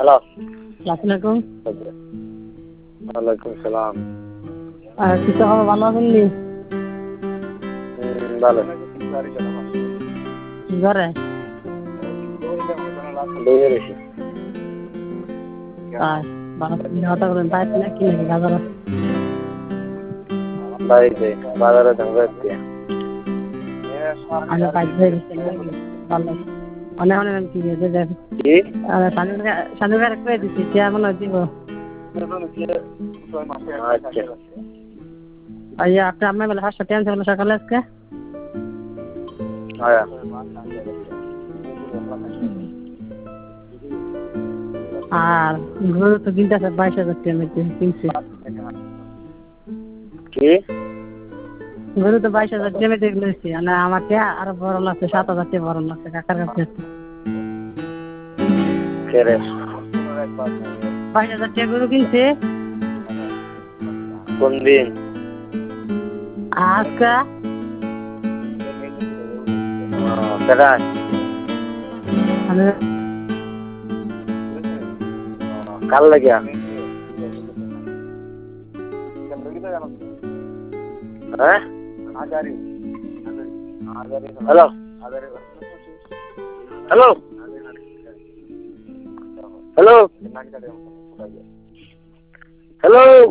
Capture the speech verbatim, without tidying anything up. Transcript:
Hello, আসসালামু ওয়ালাইকুম সালাম। আর কিছু হবে ভালো আছেন নি? হুম, ভালো। ঘরে বেরিয়ে গেছি। তাই ভালো হতা করেন তাই না কি নাকি বাজারে বাড়িতে বাজারে ঢঙ্গা দিয়ে আমি পাইতে হয়ে গেছি নাকি ভালো অনেক অনেক কি যে দেখ কি শানুকার করে দিচ্ছি কে মনে দিব আচ্ছা আইয়া আপনি আপনার বেলা পাঁচশো টেন ছিল সকালে আজকে আয়া আর গরু তো কিনতেছে বাইশ হাজার টাকা কিনছি কি গরু তো বাইশ হাজার টাকা দিয়ে কিনেছি মানে আমাকে আরো বড় লাগছে সাত হাজার টাকা বড় লাগছে কাকার কাছে কেরে বাইশ হাজার টাকা গরু কিনছে কোন দিন আজকে কেরা আমি কাল লাগিয়া হ্যাঁ হ্যালো হ্যালো হ্যালো হ্যালো